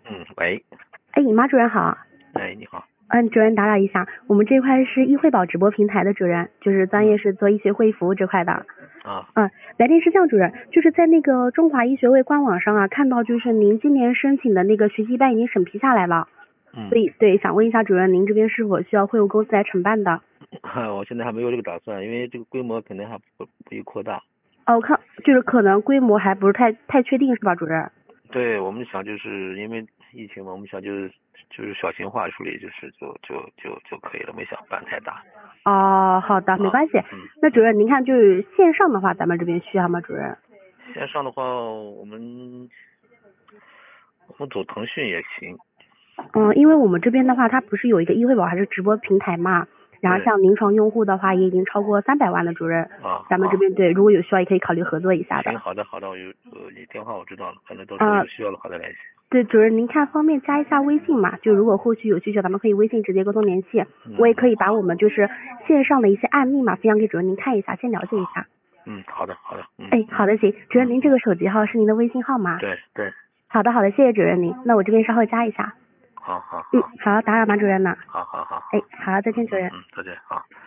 喂。 哎，马主任好。 哎，你好。 主任打扰一下，我们这块是易惠宝直播平台的主任，就是专业是做医学会服务这块的。 啊。 来电是这样，主任，就是在那个中华医学会官网上啊，看到就是您今年申请的那个学习班已经审批下来了。所以对，想问一下主任，您这边是否需要会务公司来承办的？ 我现在还没有这个打算，因为这个规模肯定还不宜扩大。 我看就是可能规模还不是太确定是吧，主任？ 对，我们想就是因为疫情嘛，我们想就是小型化处理，就是就可以了，没想办太大。 好的，没关系。那主任您看就是线上的话，咱们这边需要吗，主任？ 线上的话，我们走腾讯也行。 因为我们这边的话，它不是有一个易惠宝还是直播平台嘛，然后像临床用户的话也已经超过300万了，主任。咱们这边对，如果有需要也可以考虑合作一下的。 行，好的，我你电话我知道了，反正到时候有需要的话再联系。 对，主任您看方便加一下微信嘛？就如果后续有需求，咱们可以微信直接沟通联系。我也可以把我们就是线上的一些案例嘛分享给主任您看一下，先了解一下。 好的。 好的，行，主任您这个手机号是您的微信号吗？ 对。 好的，谢谢主任您，那我这边稍后加一下。 好。 好，打扰马主任了。 好。 好，再见主任。 再见，好。